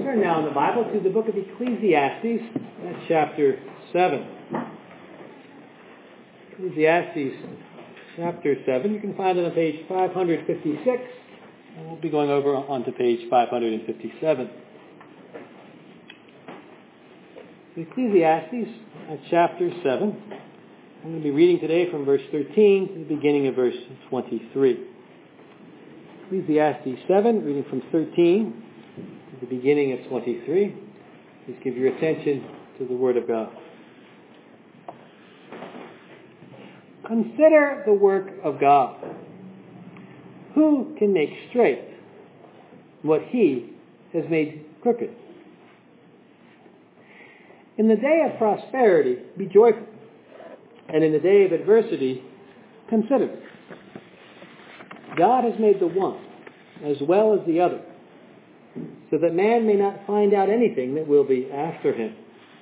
turn now in the Bible to the book of Ecclesiastes, that's chapter 7. Ecclesiastes chapter 7. You can find it on page 556. And we'll be going over onto page 557. Ecclesiastes chapter 7. I'm going to be reading today from verse 13 to the beginning of verse 23. Ecclesiastes 7, reading from 13 to the beginning of 23. Please give your attention to the Word of God. Consider the work of God. Who can make straight what He has made crooked? In the day of prosperity, be joyful, and in the day of adversity, consider. God has made the one as well as the other, so that man may not find out anything that will be after him.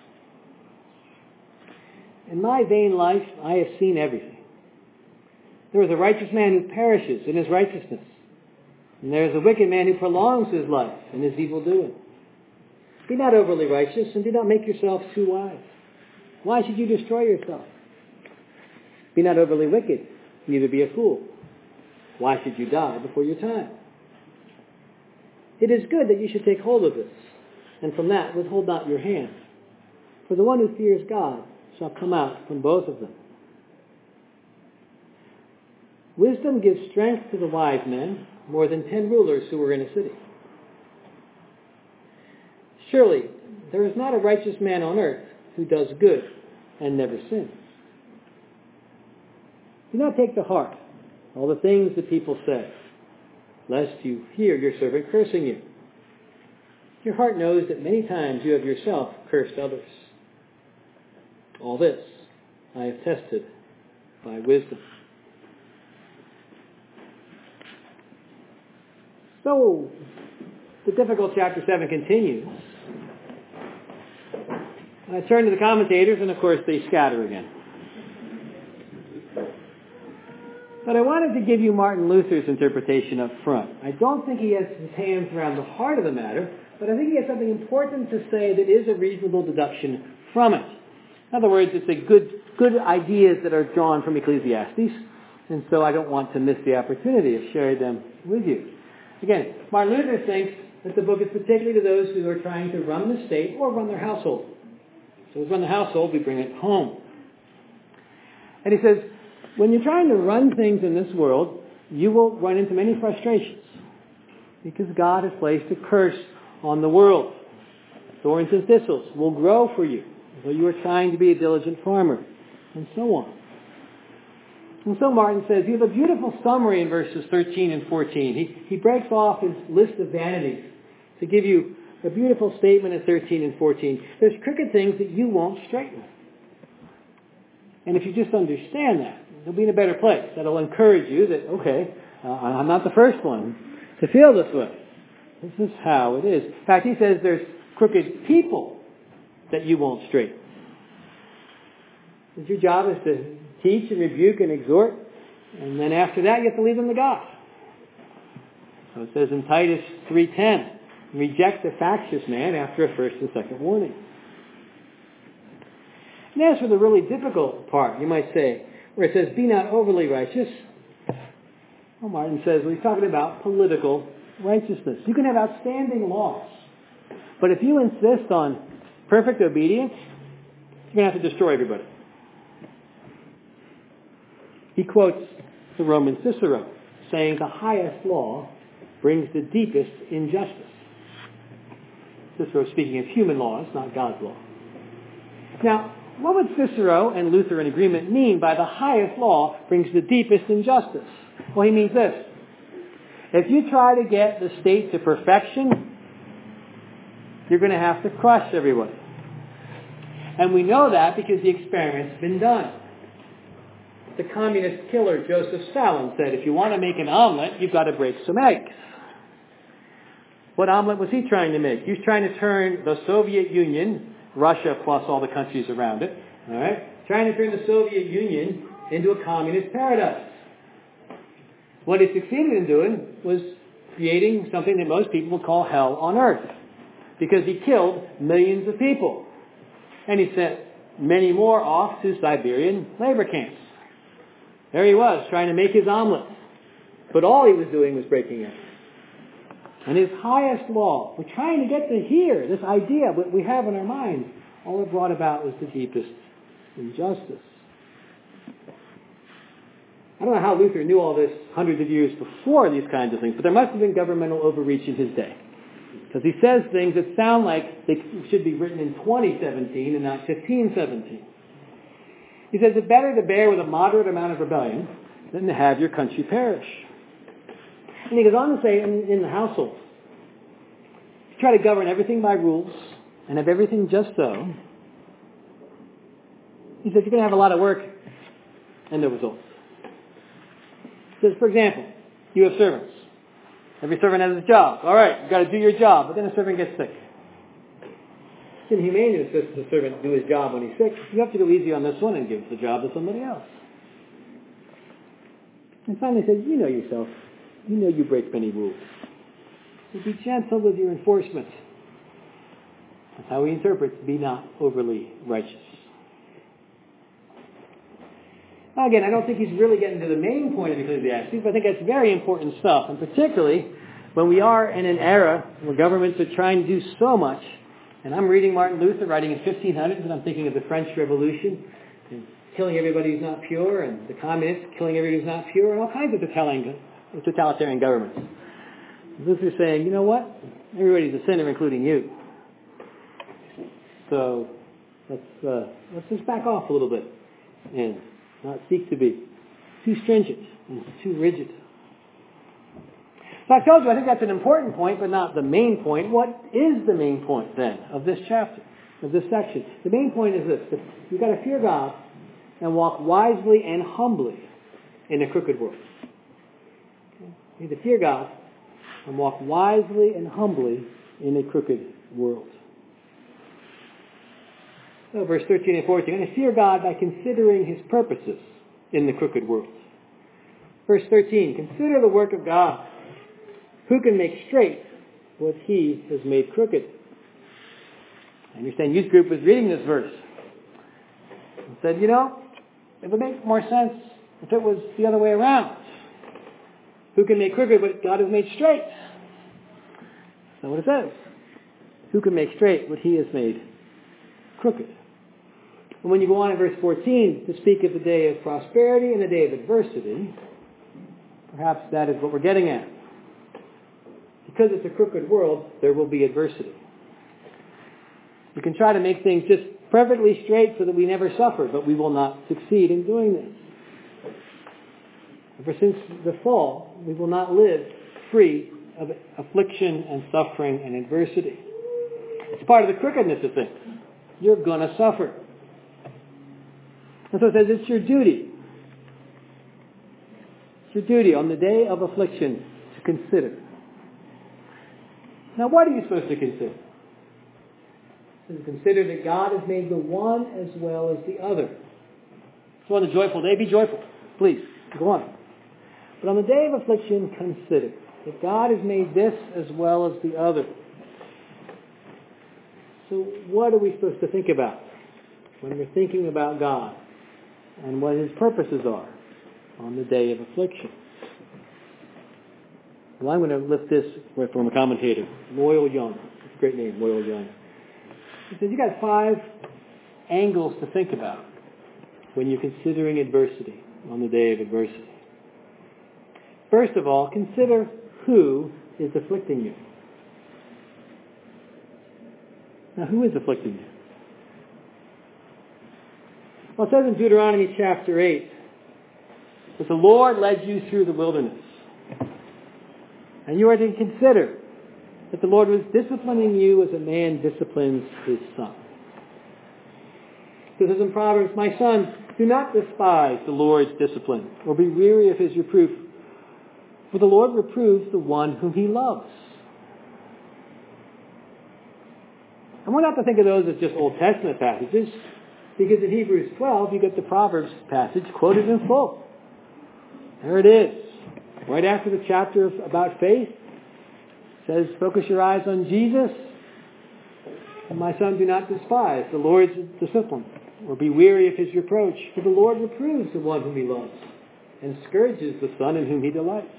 In my vain life, I have seen everything. There is a righteous man who perishes in his righteousness, and there is a wicked man who prolongs his life in his evil doing. Be not overly righteous, and do not make yourself too wise. Why should you destroy yourself? Be not overly wicked, neither be a fool. Why should you die before your time? It is good that you should take hold of this, and from that withhold not your hand. For the one who fears God shall come out from both of them. Wisdom gives strength to the wise men more than 10 rulers who are in a city. Surely there is not a righteous man on earth who does good and never sins. Do not take to heart all the things that people say, lest you hear your servant cursing you. Your heart knows that many times you have yourself cursed others. All this I have tested by wisdom. So, the difficult chapter 7 continues. I turn to the commentators, and of course they scatter again. But I wanted to give you Martin Luther's interpretation up front. I don't think he has his hands around the heart of the matter, but I think he has something important to say that is a reasonable deduction from it. In other words, it's a good ideas that are drawn from Ecclesiastes, and so I don't want to miss the opportunity of sharing them with you. Again, Martin Luther thinks that the book is particularly to those who are trying to run the state or run their household. So we run the household, we bring it home. And he says, when you're trying to run things in this world, you will run into many frustrations because God has placed a curse on the world. Thorns and thistles will grow for you, though you are trying to be a diligent farmer, and so on. And so Martin says, you have a beautiful summary in verses 13 and 14. He breaks off his list of vanities to give you a beautiful statement in 13 and 14. There's crooked things that you won't straighten. And if you just understand that, you'll be in a better place. That'll encourage you that, okay, I'm not the first one to feel this way. This is how it is. In fact, he says there's crooked people that you won't straighten. Your job is to teach and rebuke and exhort, and then after that you have to leave them to God. So it says in Titus 3:10, reject the factious man after a first and second warning. And as for the really difficult part, you might say, where it says, be not overly righteous, well, Martin says, well, he's talking about political righteousness. You can have outstanding laws, but if you insist on perfect obedience, you're going to have to destroy everybody. He quotes the Roman Cicero, saying the highest law brings the deepest injustice. Cicero speaking of human laws, not God's law. Now, what would Cicero and Luther in agreement mean by the highest law brings the deepest injustice? Well, he means this. If you try to get the state to perfection, you're going to have to crush everybody. And we know that because the experiment's been done. The communist killer Joseph Stalin said, if you want to make an omelet, you've got to break some eggs. What omelet was he trying to make? He was trying to turn the Soviet Union, Russia plus all the countries around it, all right, trying to turn the Soviet Union into a communist paradise. What he succeeded in doing was creating something that most people would call hell on earth. because he killed millions of people. And he sent many more off to Siberian labor camps. There he was, trying to make his omelet. But all he was doing was breaking it. And his highest law, we're trying to get to here, this idea that we have in our minds, all it brought about was the deepest injustice. I don't know how Luther knew all this hundreds of years before these kinds of things, but there must have been governmental overreach in his day. Because he says things that sound like they should be written in 2017 and not 1517. He says it's better to bear with a moderate amount of rebellion than to have your country perish. And he goes on to say in the household, if you try to govern everything by rules and have everything just so, he says you're going to have a lot of work and no results. He says, for example, you have servants. Every servant has his job. All right, you've got to do your job, but then a servant gets sick. It's inhumane to insist the servant do his job when he's sick. You have to go easy on this one and give the job to somebody else. And finally he says, you know yourself. You know you break many rules. So be gentle with your enforcement. That's how he interprets, be not overly righteous. Now again, I don't think he's really getting to the main point of Ecclesiastes, but I think that's very important stuff. And particularly when we are in an era where governments are trying to do so much. And I'm reading Martin Luther writing in 1500s, and I'm thinking of the French Revolution, and killing everybody who's not pure, and the communists killing everybody who's not pure, and all kinds of totalitarian governments. Luther's saying, you know what? Everybody's a sinner, including you. So let's just back off a little bit and not seek to be too stringent and too rigid. So I told you, I think that's an important point, but not the main point. What is the main point, then, of this chapter, of this section? The main point is this, that you've got to fear God and walk wisely and humbly in a crooked world. You need to fear God and walk wisely and humbly in a crooked world. So verse 13 and 14, you're going to fear God by considering his purposes in the crooked world. Verse 13, consider the work of God. Who can make straight what he has made crooked? I understand youth group was reading this verse and said, you know, it would make more sense if it was the other way around. Who can make crooked what God has made straight? That's what it says. Who can make straight what he has made crooked? And when you go on in verse 14 to speak of the day of prosperity and the day of adversity, perhaps that is what we're getting at. Because it's a crooked world, there will be adversity. We can try to make things just perfectly straight so that we never suffer, but we will not succeed in doing this. Ever since the fall, we will not live free of affliction and suffering and adversity. It's part of the crookedness of things. You're going to suffer. And so it says it's your duty. It's your duty on the day of affliction to consider. Now what are you supposed to consider? To consider that God has made the one as well as the other. So on the joyful day, be joyful. Please, go on. But on the day of affliction, consider that God has made this as well as the other. So what are we supposed to think about when we're thinking about God and what his purposes are on the day of affliction? Well, I'm going to lift this from a commentator, Loyal Young. It's a great name, Loyal Young. He says, you've got 5 angles to think about when you're considering adversity on the day of adversity. First of all, consider who is afflicting you. Now, who is afflicting you? Well, it says in Deuteronomy chapter 8 that the Lord led you through the wilderness. And you are to consider that the Lord was disciplining you as a man disciplines his son. It says in Proverbs, my son, do not despise the Lord's discipline or be weary of his reproof. For the Lord reproves the one whom he loves. And we're not to think of those as just Old Testament passages, because in Hebrews 12 you get the Proverbs passage quoted in full. There it is. Right after the chapter about faith, it says, focus your eyes on Jesus. My son, do not despise the Lord's discipline, or be weary of his reproach, for the Lord reproves the one whom he loves, and scourges the son in whom he delights.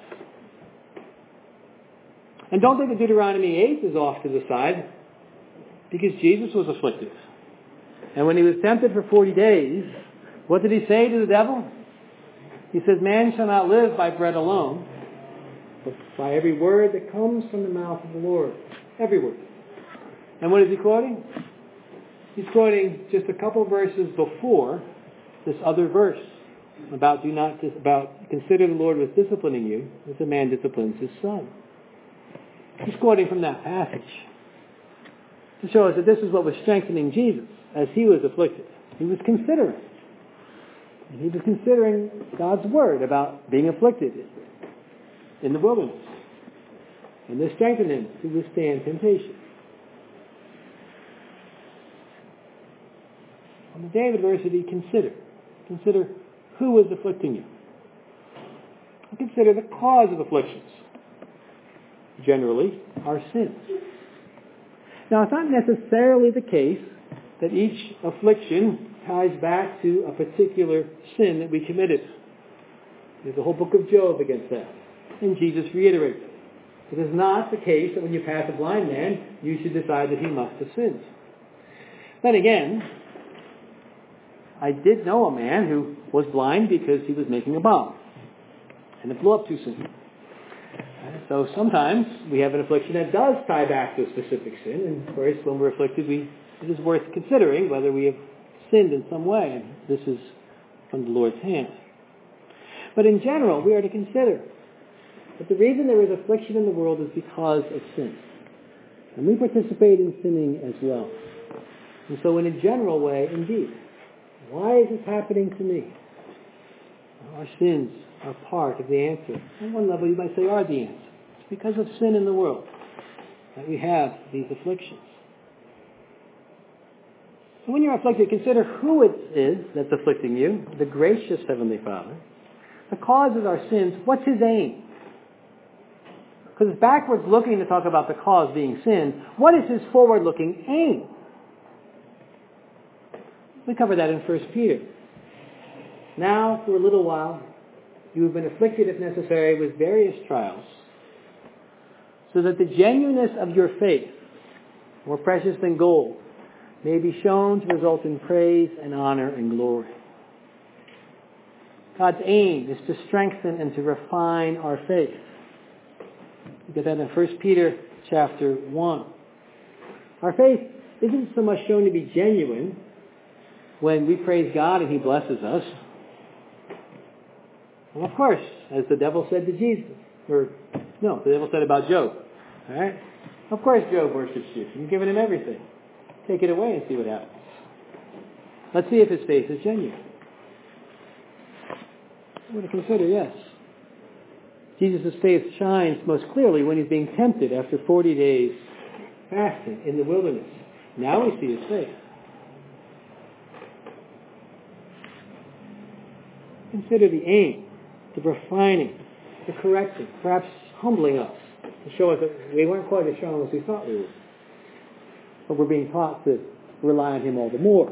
And don't think that Deuteronomy 8 is off to the side, because Jesus was afflicted. And when he was tempted for 40 days, what did he say to the devil? He says, man shall not live by bread alone, but by every word that comes from the mouth of the Lord. Every word. And what is he quoting? He's quoting just a couple verses before this other verse about consider the Lord was disciplining you as a man disciplines his son. He's quoting from that passage to show us that this is what was strengthening Jesus as he was afflicted. He was considering. He was considering God's word about being afflicted in the wilderness. And this strengthened him to withstand temptation. On the day of adversity, consider who was afflicting you. And consider the cause of afflictions. Generally, our sins. Now, it's not necessarily the case that each affliction ties back to a particular sin that we committed. There's a whole book of Job against that. And Jesus reiterates it. It is not the case that when you pass a blind man, you should decide that he must have sinned. Then again, I did know a man who was blind because he was making a bomb. And it blew up too soon. So sometimes we have an affliction that does tie back to a specific sin. And of course, when we're afflicted, it is worth considering whether we have sinned in some way. And this is from the Lord's hand. But in general, we are to consider that the reason there is affliction in the world is because of sin. And we participate in sinning as well. And so in a general way, indeed, why is this happening to me? Our sins are part of the answer. On one level, you might say, are the answer. It's because of sin in the world that we have these afflictions. So when you're afflicted, consider who it is that's afflicting you, the gracious Heavenly Father. The cause of our sins, what's his aim? Because it's backwards looking to talk about the cause being sin. What is his forward-looking aim? We cover that in 1 Peter. Now, for a little while, you have been afflicted, if necessary, with various trials, so that the genuineness of your faith, more precious than gold, may be shown to result in praise and honor and glory. God's aim is to strengthen and to refine our faith. You get that in 1 Peter chapter 1. Our faith isn't so much shown to be genuine when we praise God and he blesses us. Well, of course, as the devil said to Jesus, the devil said about Job. All right? Of course Job worships you. You've given him everything. Take it away and see what happens. Let's see if his faith is genuine. We're to consider, yes. Jesus' faith shines most clearly when he's being tempted after 40 days fasting in the wilderness. Now we see his faith. Consider the aim, the refining, the correcting, perhaps humbling us to show us that we weren't quite as strong as we thought we were. But we're being taught to rely on him all the more.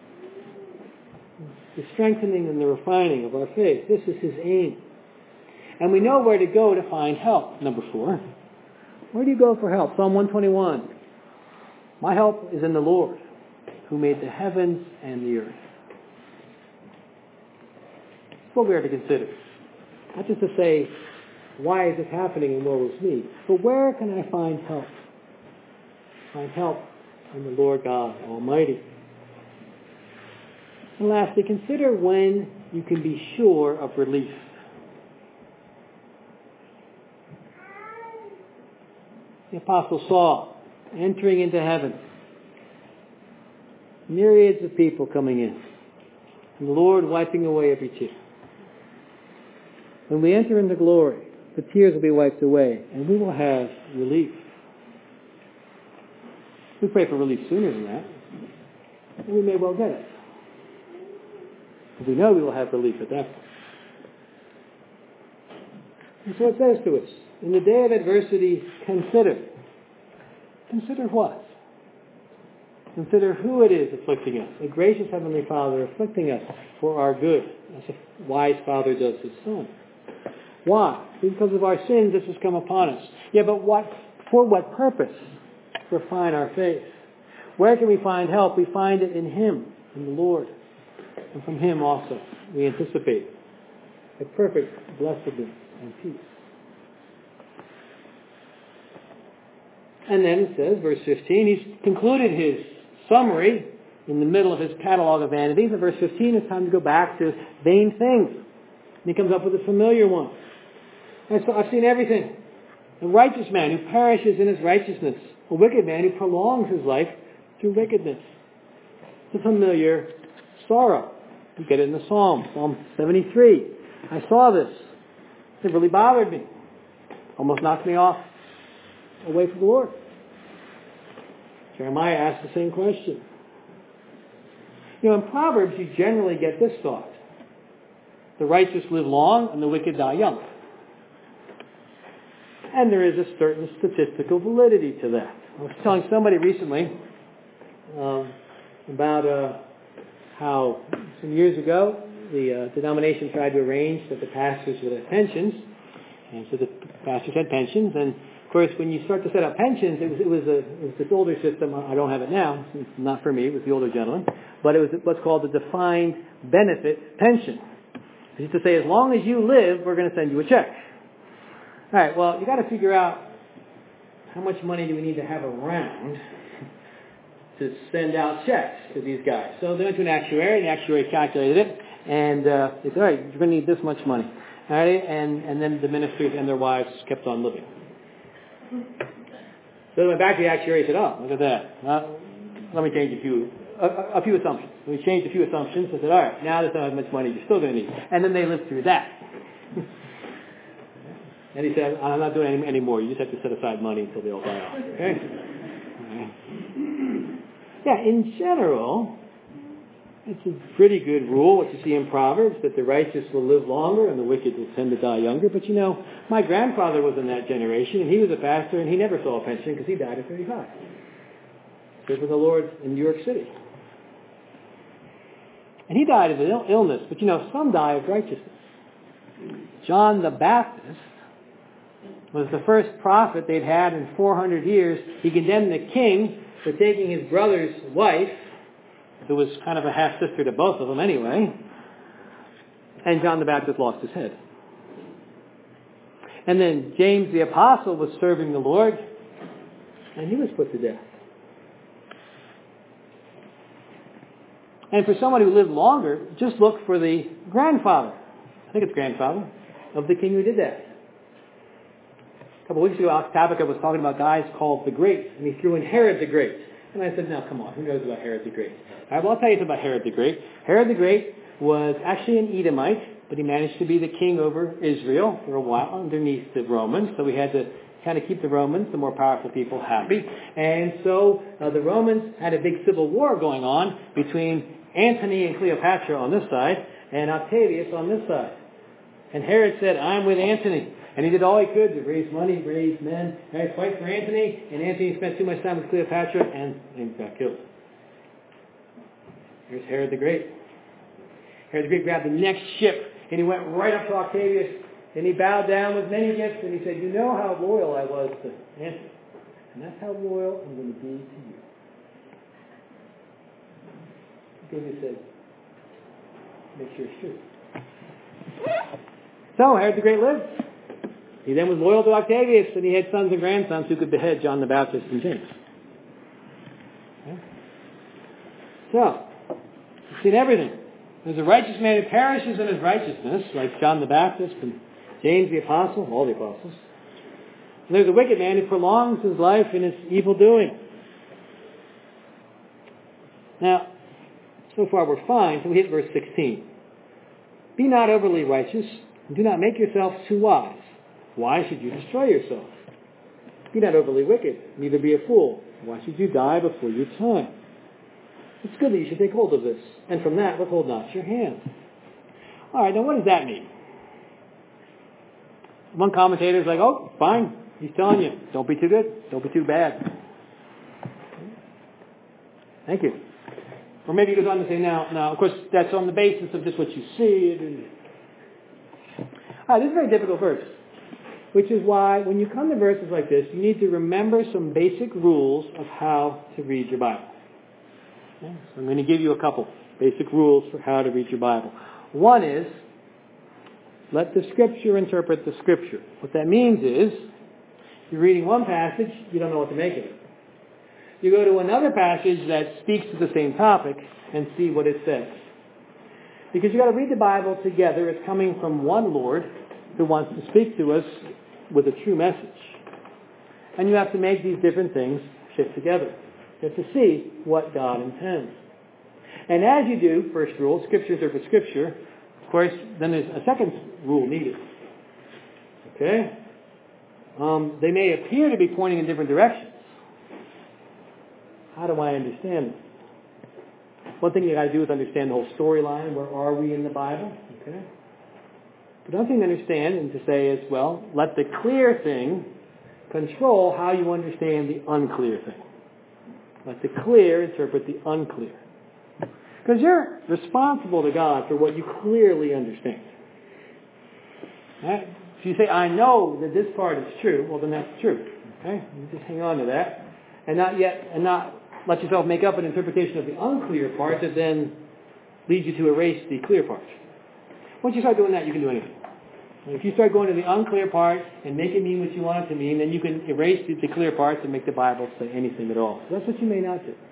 The strengthening and the refining of our faith. This is his aim. And we know where to go to find help. Number 4. Where do you go for help? Psalm 121. My help is in the Lord, who made the heavens and the earth. That's what we are to consider. Not just to say, why is this happening and woe is me? But where can I find help? Find help in the Lord God Almighty. And lastly, consider when you can be sure of relief. The Apostle Saul entering into heaven. Myriads of people coming in. And the Lord wiping away every tear. When we enter into glory, the tears will be wiped away and we will have relief. We pray for relief sooner than that. And we may well get it. But we know we will have relief at that point. And so it says to us, in the day of adversity, consider. Consider what? Consider who it is afflicting us. A gracious Heavenly Father afflicting us for our good, as a wise father does his son. Why? Because of our sins this has come upon us. Yeah, but for what purpose? To refine our faith. Where can we find help? We find it in Him, in the Lord. And from Him also we anticipate a perfect blessedness and peace. And then it says, verse 15, he's concluded his summary in the middle of his catalog of vanities. In verse 15, it's time to go back to vain things. And he comes up with a familiar one. I've seen everything. A righteous man who perishes in his righteousness. A wicked man who prolongs his life through wickedness. It's a familiar sorrow. You get it in the Psalm, Psalm 73. I saw this. It really bothered me. Almost knocked me off away from the Lord. Jeremiah asked the same question. In Proverbs you generally get this thought. The righteous live long and the wicked die young. And there is a certain statistical validity to that. I was telling somebody recently about how some years ago the denomination tried to arrange that the pastors would have pensions. And so the pastors had pensions. And of course, when you start to set up pensions, it was this older system. I don't have it now. It's not for me. It was the older gentleman. But it was what's called the defined benefit pension. It used to say, as long as you live, we're going to send you a check. All right, well, you got to figure out how much money do we need to have around to send out checks to these guys. So they went to an actuary, and the actuary calculated it, and they said, all right, you're going to need this much money. All right, and then the ministers and their wives kept on living. So they went back to the actuary and said, oh, look at that. Let me change a few assumptions. We changed a few assumptions and said, all right, now there's not as much money you're still going to need. And then they lived through that. And he said, I'm not doing any more. You just have to set aside money until they all die off. Okay? Yeah, in general, it's a pretty good rule, what you see in Proverbs, that the righteous will live longer and the wicked will tend to die younger. But my grandfather was in that generation, and he was a pastor, and he never saw a pension because he died at 35. He was with the Lord in New York City. And he died of an illness, but some die of righteousness. John the Baptist was the first prophet they'd had in 400 years. He condemned the king for taking his brother's wife, who was kind of a half-sister to both of them anyway, and John the Baptist lost his head. And then James the Apostle was serving the Lord, and he was put to death. And for someone who lived longer, just look for the grandfather, I think it's grandfather, of the king who did that. A couple of weeks ago, Alex Tabica was talking about guys called the Great, and he threw in Herod the Great. And I said, now come on, who knows about Herod the Great? All right, well, I'll tell you about Herod the Great. Herod the Great was actually an Edomite, but he managed to be the king over Israel for a while underneath the Romans. So we had to kind of keep the Romans, the more powerful people, happy. And so the Romans had a big civil war going on between Antony and Cleopatra on this side and Octavius on this side. And Herod said, I'm with Antony. And he did all he could to raise money, raise men, and fight for Antony. And Antony spent too much time with Cleopatra and got killed. Here's Herod the Great. Herod the Great grabbed the next ship and he went right up to Octavius and he bowed down with many gifts and he said, you know how loyal I was to Antony. And that's how loyal I'm going to be to you. Octavius said, make sure it's true. So Herod the Great lived. He then was loyal to Octavius, and he had sons and grandsons who could behead John the Baptist and James. Okay? So, you've seen everything. There's a righteous man who perishes in his righteousness, like John the Baptist and James the Apostle, all the apostles. And there's a wicked man who prolongs his life in his evil doing. Now, so far we're fine, so we hit verse 16. Be not overly righteous, and do not make yourselves too wise. Why should you destroy yourself? Be not overly wicked, neither be a fool. Why should you die before your time? It's good that you should take hold of this, and from that withhold not your hand. All right, now what does that mean? One commentator is like, oh, fine. He's telling you, don't be too good, don't be too bad. Thank you. Or maybe he goes on to say, now, of course, that's on the basis of just what you see. All right, this is a very difficult verse, which is why when you come to verses like this, you need to remember some basic rules of how to read your Bible. Okay? So I'm going to give you a couple basic rules for how to read your Bible. One is, let the Scripture interpret the Scripture. What that means is, you're reading one passage, you don't know what to make of it. You go to another passage that speaks to the same topic and see what it says. Because you've got to read the Bible together. It's coming from one Lord who wants to speak to us with a true message. And you have to make these different things fit together. You have to see what God intends. And as you do, first rule, Scripture interprets Scripture. Of course, then there's a second rule needed. Okay? They may appear to be pointing in different directions. How do I understand it? One thing you got to do is understand the whole storyline. Where are we in the Bible? Okay. But another thing to understand and to say is, well, let the clear thing control how you understand the unclear thing. Let the clear interpret the unclear. Because you're responsible to God for what you clearly understand. Right? If you say, I know that this part is true, well, then that's true. Okay? You just hang on to that. And not let yourself make up an interpretation of the unclear part that then leads you to erase the clear part. Once you start doing that, you can do anything. And if you start going to the unclear part and make it mean what you want it to mean, then you can erase the clear parts and make the Bible say anything at all. So that's what you may not do.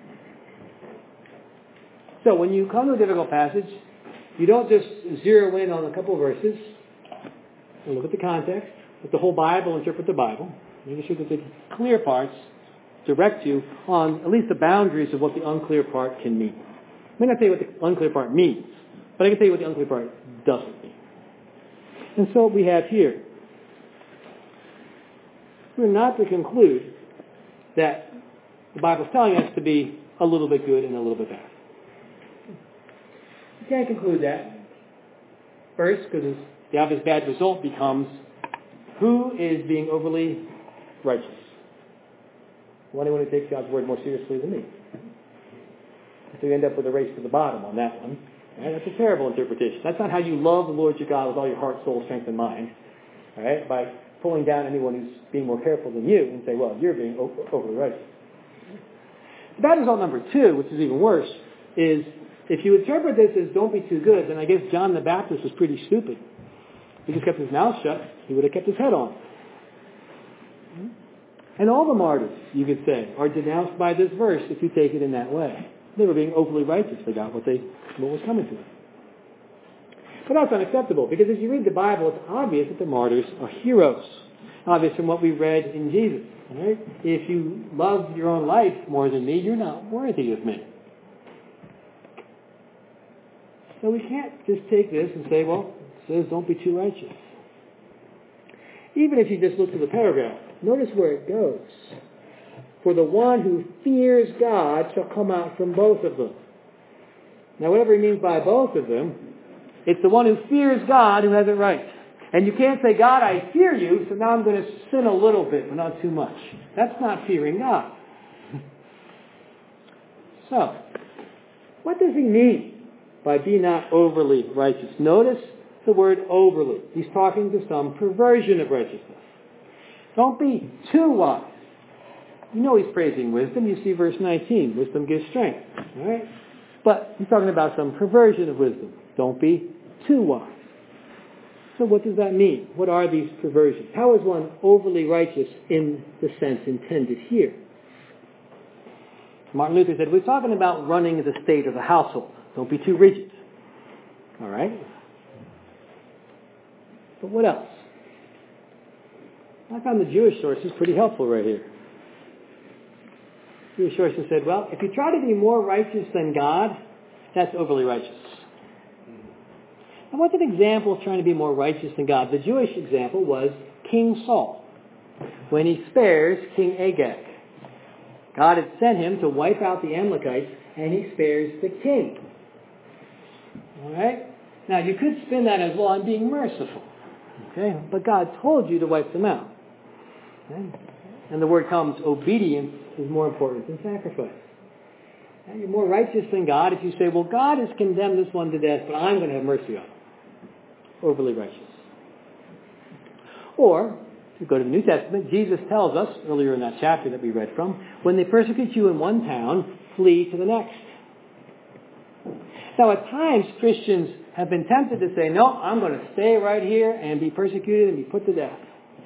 So when you come to a difficult passage, you don't just zero in on a couple of verses and look at the context, let the whole Bible interpret the Bible. Make sure that the clear parts direct you on at least the boundaries of what the unclear part can mean. I may not tell you what the unclear part means, but I can tell you what the unclear part doesn't mean. And so what we have here, we're not to conclude that the Bible's telling us to be a little bit good and a little bit bad. You can't conclude that. First, because the obvious bad result becomes, who is being overly righteous? Well, anyone who takes God's word more seriously than me. So you end up with a race to the bottom on that one. And that's a terrible interpretation. That's not how you love the Lord your God with all your heart, soul, strength, and mind. All right? By pulling down anyone who's being more careful than you and say, well, you're being overly righteous. The bad result number two, which is even worse, is if you interpret this as don't be too good, then I guess John the Baptist was pretty stupid. If he just kept his mouth shut, he would have kept his head on. And all the martyrs, you could say, are denounced by this verse if you take it in that way. They were being overly righteous. They got what was coming to them. But that's unacceptable, because as you read the Bible, it's obvious that the martyrs are heroes. Obvious from what we read in Jesus. Right? If you love your own life more than me, you're not worthy of me. So we can't just take this and say, well, it says don't be too righteous. Even if you just look to the paragraph, notice where it goes. For the one who fears God shall come out from both of them. Now, whatever he means by both of them, it's the one who fears God who has it right. And you can't say, God, I fear you, so now I'm going to sin a little bit, but not too much. That's not fearing God. So, what does he mean by be not overly righteous? Notice the word overly. He's talking to some perversion of righteousness. Don't be too wise. You know he's praising wisdom. You see verse 19. Wisdom gives strength. All right? But he's talking about some perversion of wisdom. Don't be too wise. So what does that mean? What are these perversions? How is one overly righteous in the sense intended here? Martin Luther said, we're talking about running the state of the household. Don't be too rigid. All right? But what else? I found the Jewish sources pretty helpful right here. Jewish sources said, well, if you try to be more righteous than God, that's overly righteous. And what's an example of trying to be more righteous than God? The Jewish example was King Saul, when he spares King Agag. God had sent him to wipe out the Amalekites, and he spares the king. All right? Now, you could spin that as, well, I'm being merciful. Okay? But God told you to wipe them out. Okay? And the word comes, obedience is more important than sacrifice. And you're more righteous than God if you say, well, God has condemned this one to death, but I'm going to have mercy on him. Overly righteous. Or, if you go to the New Testament, Jesus tells us, earlier in that chapter that we read from, when they persecute you in one town, flee to the next. Now, at times, Christians have been tempted to say, no, I'm going to stay right here and be persecuted and be put to death.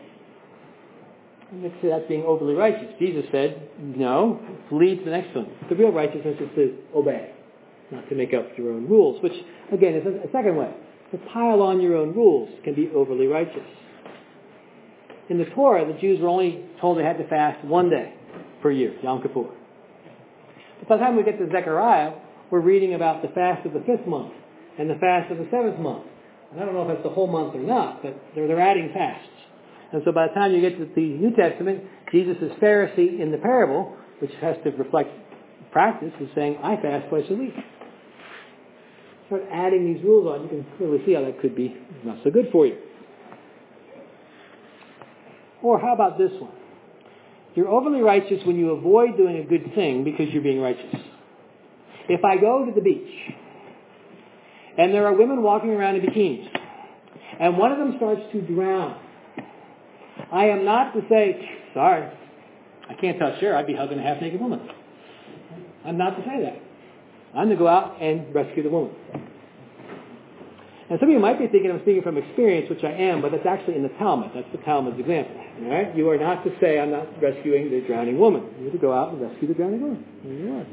And that's being overly righteous. Jesus said, no, flee to the next one. The real righteousness is to obey, not to make up your own rules, which, again, is a second way. To pile on your own rules can be overly righteous. In the Torah, the Jews were only told they had to fast one day per year, Yom Kippur. But by the time we get to Zechariah, we're reading about the fast of the 5th month and the fast of the 7th month. And I don't know if that's the whole month or not, but they're adding fasts. And so by the time you get to the New Testament, Jesus' Pharisee in the parable, which has to reflect practice, is saying, I fast twice a week. Start adding these rules on, you can clearly see how that could be not so good for you. Or how about this one? You're overly righteous when you avoid doing a good thing because you're being righteous. If I go to the beach and there are women walking around in bikinis and one of them starts to drown, I am not to say, sorry, I can't touch her. I'd be hugging a half-naked woman. I'm not to say that. I'm to go out and rescue the woman. And some of you might be thinking I'm speaking from experience, which I am, but that's actually in the Talmud. That's the Talmud's example. All right? You are not to say, I'm not rescuing the drowning woman. You're to go out and rescue the drowning woman. There you are.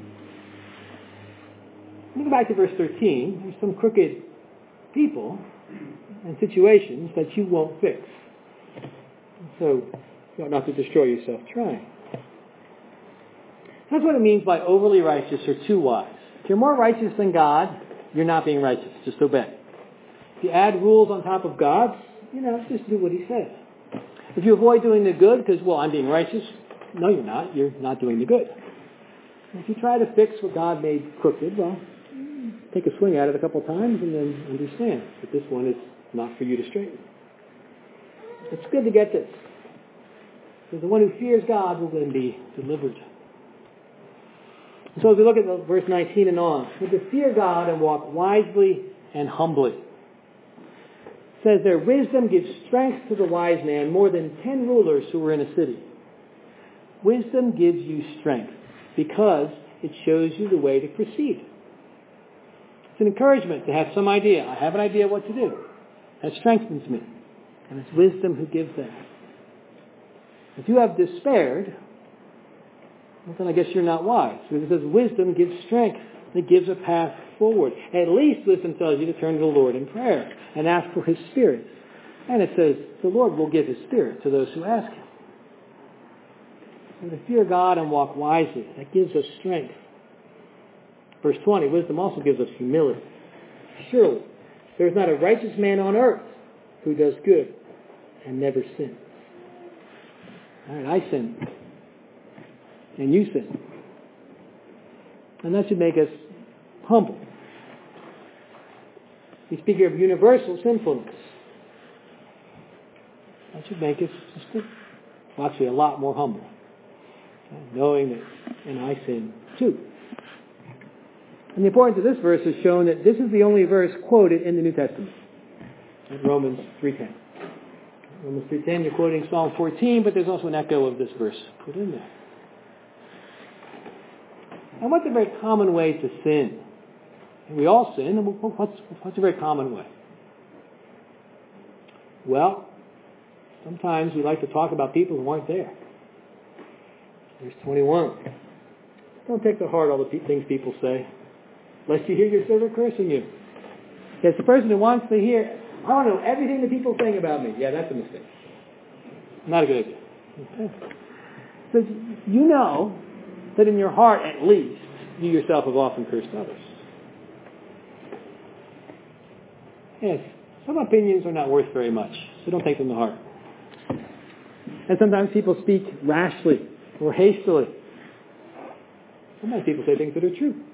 Let me go back to verse 13. There's some crooked people and situations that you won't fix. So you ought not to destroy yourself trying. That's what it means by overly righteous or too wise. If you're more righteous than God, you're not being righteous. Just obey. If you add rules on top of God's, just do what he says. If you avoid doing the good because, well, I'm being righteous, no, you're not. You're not doing the good. If you try to fix what God made crooked, well, take a swing at it a couple of times and then understand that this one is not for you to straighten. It's good to get this. Because the one who fears God will then be delivered. So as we look at verse 19 and on, we're to fear God and walk wisely and humbly. It says there, wisdom gives strength to the wise man more than 10 rulers who were in a city. Wisdom gives you strength because it shows you the way to proceed. It's an encouragement to have some idea. I have an idea what to do. That strengthens me. And it's wisdom who gives that. If you have despaired, well, then I guess you're not wise. Because it says wisdom gives strength. It gives a path forward. At least wisdom tells you to turn to the Lord in prayer and ask for his Spirit. And it says the Lord will give his Spirit to those who ask him. So to fear God and walk wisely, that gives us strength. Verse 20, wisdom also gives us humility. Surely, there is not a righteous man on earth who does good and never sins. All right, I sin. And you sin. And that should make us humble. We speak here of universal sinfulness. That should make us actually a lot more humble. Knowing that, and I sin too. And the importance of this verse is shown that this is the only verse quoted in the New Testament. In Romans 3:10. Romans 3:10, you're quoting Psalm 14, but there's also an echo of this verse put in there. And what's a very common way to sin? And we all sin, and what's a very common way? Well, sometimes we like to talk about people who aren't there. Verse 21. Don't take to heart all the things people say, lest you hear your servant cursing you. It's the person who wants to hear, I want to know everything the people saying about me. Yeah, that's a mistake. Not a good idea. Okay. So you know that in your heart, at least, you yourself have often cursed others. Yes, some opinions are not worth very much, so don't take them to heart. And sometimes people speak rashly or hastily. Sometimes people say things that are true.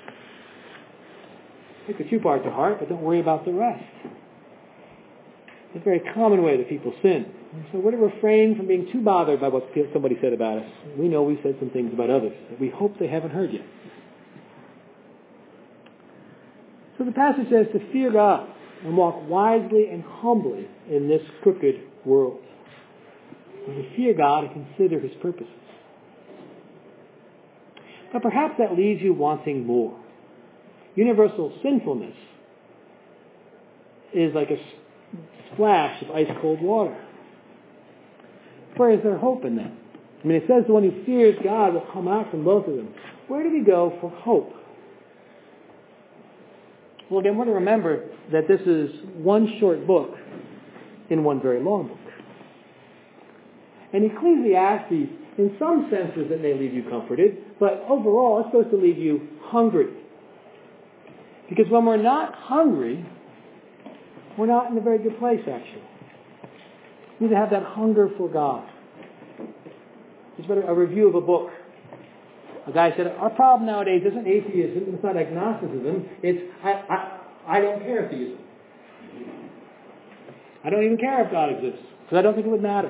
Take the true part to heart, but don't worry about the rest. It's a very common way that people sin. And so we're to refrain from being too bothered by what somebody said about us. We know we've said some things about others that we hope they haven't heard yet. So the passage says to fear God and walk wisely and humbly in this crooked world. And to fear God and consider His purposes. But perhaps that leaves you wanting more. Universal sinfulness is like a splash of ice-cold water. Where is there hope in that? I mean, it says the one who fears God will come out from both of them. Where do we go for hope? Well, again, we're to remember that this is one short book in one very long book. And Ecclesiastes, in some senses, it may leave you comforted, but overall, it's supposed to leave you hungry. Because when we're not hungry, we're not in a very good place, actually. We need to have that hunger for God. Just read a review of a book. A guy said, our problem nowadays isn't atheism, it's not agnosticism, it's I don't care theism. I don't even care if God exists, because I don't think it would matter.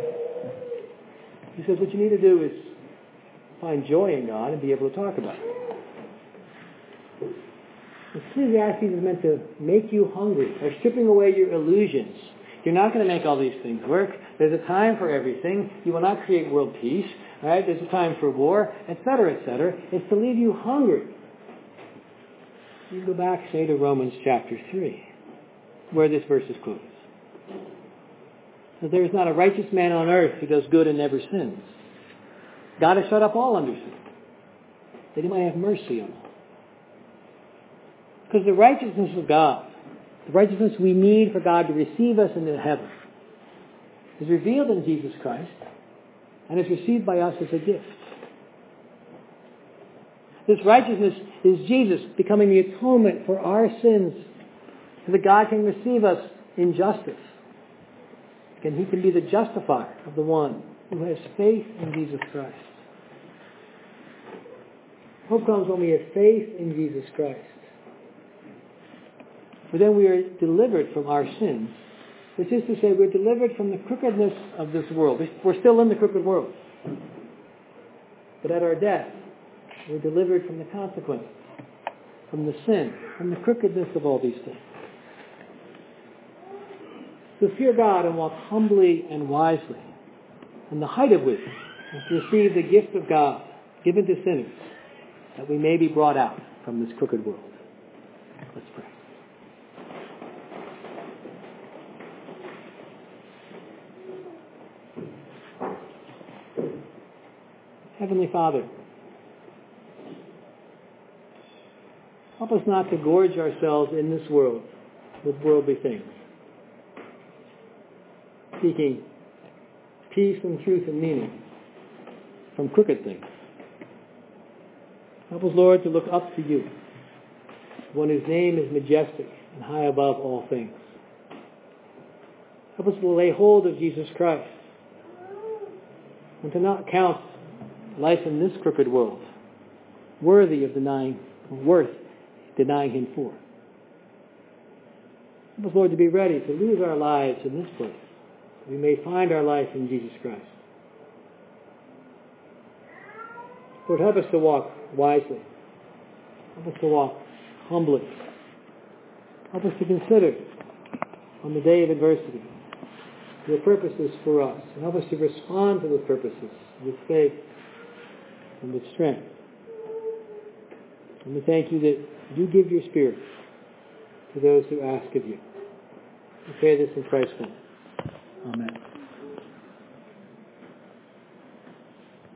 He says what you need to do is find joy in God and be able to talk about it. Ecclesiastes is meant to make you hungry, or stripping away your illusions. You're not going to make all these things work. There's a time for everything. You will not create world peace. Right? There's a time for war, etc., etc. It's to leave you hungry. You go back, say, to Romans chapter 3, where this verse is quoted. So there is not a righteous man on earth who does good and never sins. God has shut up all under sin, that He might have mercy on all. Because the righteousness of God, the righteousness we need for God to receive us into heaven, is revealed in Jesus Christ and is received by us as a gift. This righteousness is Jesus becoming the atonement for our sins so that God can receive us in justice. And He can be the justifier of the one who has faith in Jesus Christ. Hope comes when we have faith in Jesus Christ. For then we are delivered from our sins, which is to say we're delivered from the crookedness of this world. We're still in the crooked world. But at our death, we're delivered from the consequences, from the sin, from the crookedness of all these things. So fear God and walk humbly and wisely. And the height of wisdom is to receive the gift of God given to sinners, that we may be brought out from this crooked world. Let's pray. Heavenly Father, help us not to gorge ourselves in this world with worldly things, seeking peace and truth and meaning from crooked things. Help us, Lord, to look up to You, one whose name is majestic and high above all things. Help us to lay hold of Jesus Christ and to not count life in this crooked world worth denying Him for. Help us, Lord, to be ready to lose our lives in this place, that we may find our life in Jesus Christ. Lord, help us to walk wisely. Help us to walk humbly. Help us to consider on the day of adversity Your purposes for us, and help us to respond to those purposes with faith and with strength. And we thank You that You give Your Spirit to those who ask of You. We pray this in Christ's name. Amen.